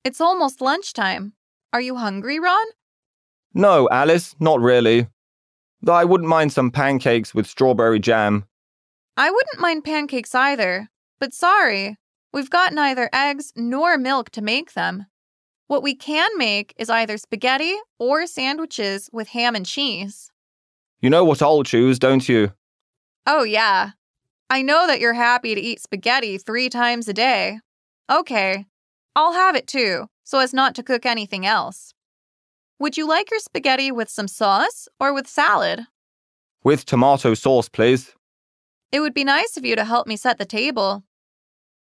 It's almost lunchtime. Are you hungry, Ron? No, Alice, not really. Though I wouldn't mind some pancakes with strawberry jam. I wouldn't mind pancakes either, but sorry, we've got neither eggs nor milk to make them. What we can make is either spaghetti or sandwiches with ham and cheese. You know what I'll choose, don't you? Oh, yeah. I know that you're happy to eat spaghetti 3 times a day. Okay, I'll have it too, so as not to cook anything else. Would you like your spaghetti with some sauce or with salad? With tomato sauce, please. It would be nice of you to help me set the table.